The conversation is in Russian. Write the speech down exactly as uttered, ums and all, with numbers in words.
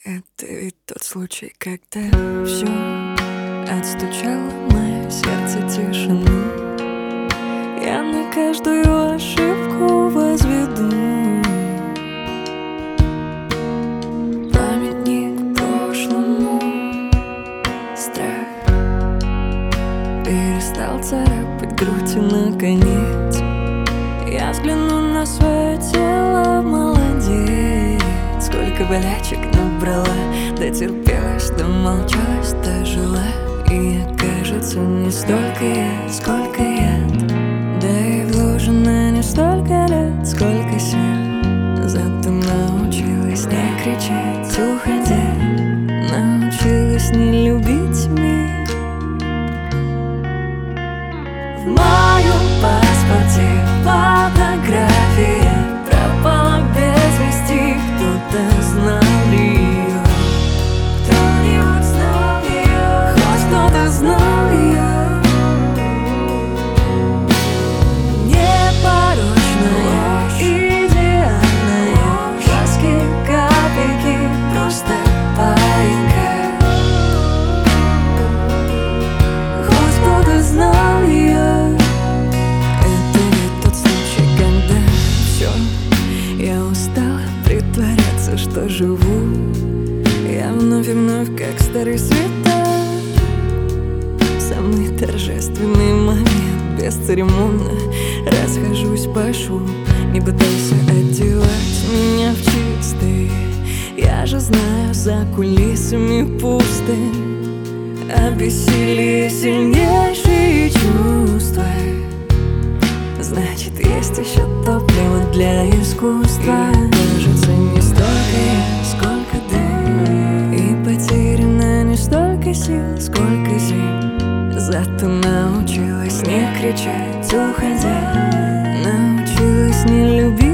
Это ведь тот случай, когда все отстучало мое сердце тишину. Я на каждую ошибку возведу памятник прошлому. Страх перестал царапать грудь, и наконец я взгляну на свое тело, молодец. Сколько болячек набрала, дотерпелась, домолчалась, дожила. И окажется, не столько я, сколько яд. Да и вложено не столько лет, сколько сил. Зато научилась не кричать, уходя. Научилась не любить мир. В моем паспорте фотография пропала без вести. Кто-то знал ее, кто-нибудь знал ее, хоть кто-то знал ее. Непорочная, идеальная, краски, капельки, просто паинька. Хоть кто-то знал ее. Это ведь тот случай, когда все, я устала притворяться, что живу. Я вновь и вновь, как старый света. Самый торжественный момент, бесцеремонно расхожусь по шву. Не пытайся одевать меня в чистые. Я же знаю, за кулисами пусто. А бессилие сильнейшие чувства. Значит, есть еще топливо для искусства. И кажется, не столько я, сколько ты. И потеряно не столько сил, сколько зим. Зато научилась не кричать, уходя. Научилась не любить.